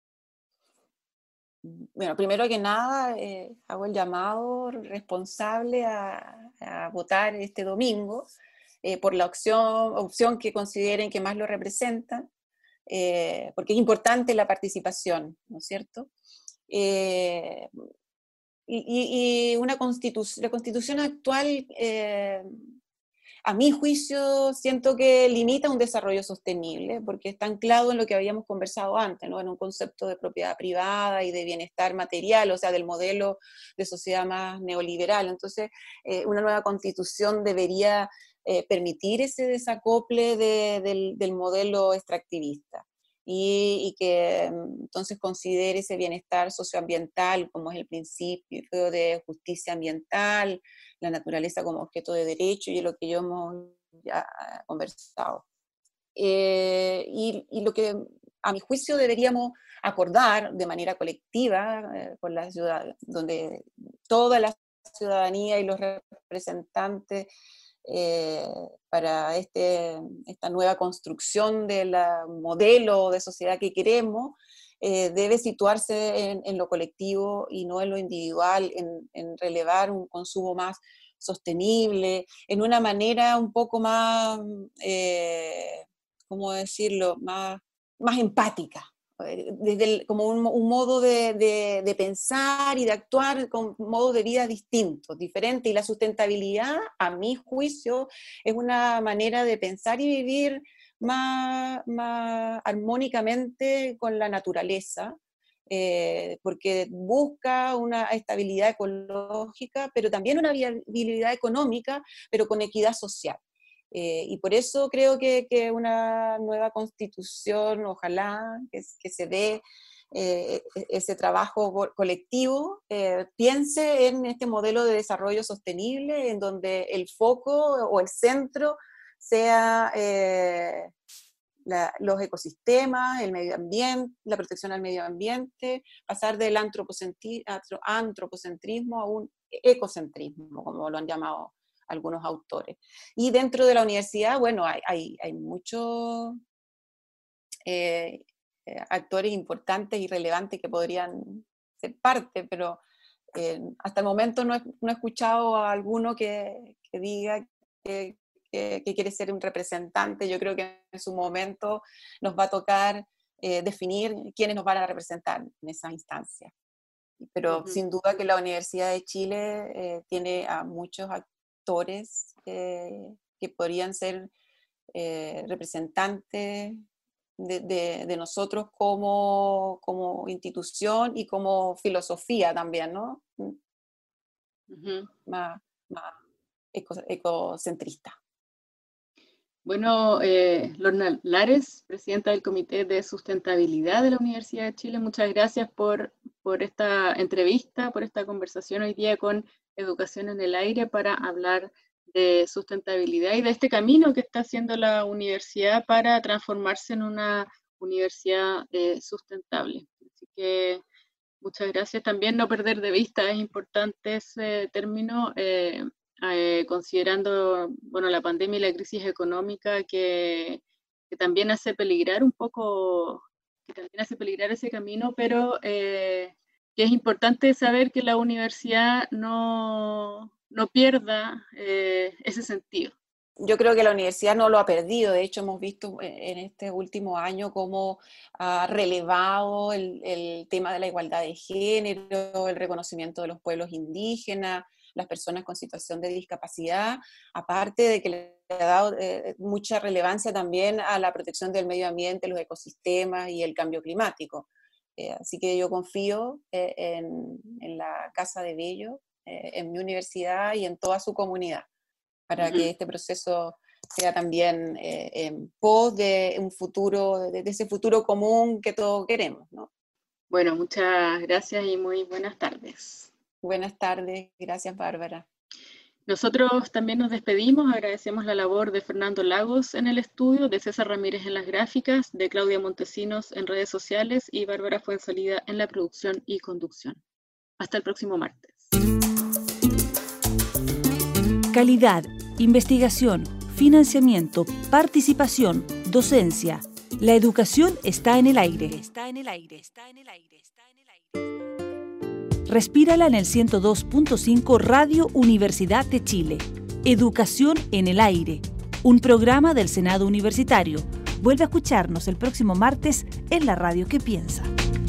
Bueno, primero que nada, eh, hago el llamado responsable a, a votar este domingo eh, por la opción, opción que consideren que más lo representa, eh, porque es importante la participación, ¿no es cierto? Eh, y, y una constitución, la constitución actual, eh, a mi juicio, siento que limita un desarrollo sostenible, porque está anclado en lo que habíamos conversado antes, ¿no? En un concepto de propiedad privada y de bienestar material, o sea, del modelo de sociedad más neoliberal. Entonces, eh, una nueva constitución debería eh, permitir ese desacople de, del, del modelo extractivista. Y, y que entonces considere ese bienestar socioambiental como es el principio de justicia ambiental, la naturaleza como objeto de derecho, y es lo que yo hemos ya conversado. Eh, y, y lo que a mi juicio deberíamos acordar de manera colectiva eh, con la ciudad, donde toda la ciudadanía y los representantes Eh, para este, esta nueva construcción del modelo de sociedad que queremos, eh, debe situarse en, en lo colectivo y no en lo individual, en, en relevar un consumo más sostenible, en una manera un poco más, eh, ¿cómo decirlo?, más, más empática. Desde el, como un, un modo de, de, de pensar y de actuar con modos de vida distintos, diferentes, y la sustentabilidad, a mi juicio, es una manera de pensar y vivir más, más armónicamente con la naturaleza, eh, porque busca una estabilidad ecológica, pero también una viabilidad económica, pero con equidad social. Eh, y por eso creo que, que una nueva constitución, ojalá que, que se dé eh, ese trabajo colectivo, eh, piense en este modelo de desarrollo sostenible, en donde el foco o el centro sea eh, la, los ecosistemas, el medio ambiente, la protección al medio ambiente, pasar del antropocentri, antropocentrismo a un ecocentrismo, como lo han llamado algunos autores. Y dentro de la universidad, bueno, hay, hay, hay muchos eh, actores importantes y relevantes que podrían ser parte, pero eh, hasta el momento no he, no he escuchado a alguno que, que diga que, que, que quiere ser un representante. Yo creo que en su momento nos va a tocar eh, definir quiénes nos van a representar en esa instancia. Pero uh-huh. sin duda que la Universidad de Chile eh, tiene a muchos actores eh, que podrían ser eh, representantes de, de, de nosotros como, como institución y como filosofía también, ¿no? Uh-huh. Más, más eco, ecocentrista. Bueno, eh, Lorna Lares, presidenta del Comité de Sustentabilidad de la Universidad de Chile, muchas gracias por, por esta entrevista, por esta conversación hoy día con Educación en el Aire para hablar de sustentabilidad y de este camino que está haciendo la universidad para transformarse en una universidad eh, sustentable. Así que muchas gracias. También no perder de vista, es importante ese término, eh, Eh, considerando bueno, la pandemia y la crisis económica que, que también hace peligrar un poco, que también hace peligrar ese camino, pero eh, que es importante saber que la universidad no, no pierda eh, ese sentido. Yo creo que la universidad no lo ha perdido. De hecho, hemos visto en este último año cómo ha relevado el, el tema de la igualdad de género, el reconocimiento de los pueblos indígenas, las personas con situación de discapacidad, aparte de que le ha dado eh, mucha relevancia también a la protección del medio ambiente, los ecosistemas y el cambio climático. Eh, así que yo confío eh, en, en la Casa de Bello, eh, en mi universidad y en toda su comunidad, para uh-huh. que este proceso sea también eh, en pos de un futuro, de, de ese futuro común que todos queremos, ¿no? Bueno, muchas gracias y muy buenas tardes. Buenas tardes, gracias Bárbara. Nosotros también nos despedimos, agradecemos la labor de Fernando Lagos en el estudio, de César Ramírez en las gráficas, de Claudia Montesinos en redes sociales y Bárbara Fuenzalida en la producción y conducción. Hasta el próximo martes. Calidad, investigación, financiamiento, participación, docencia. La educación está en el aire. Está en el aire, está en el aire, está en el aire. Respírala en el ciento dos punto cinco Radio Universidad de Chile. Educación en el aire. Un programa del Senado Universitario. Vuelve a escucharnos el próximo martes en la radio que piensa.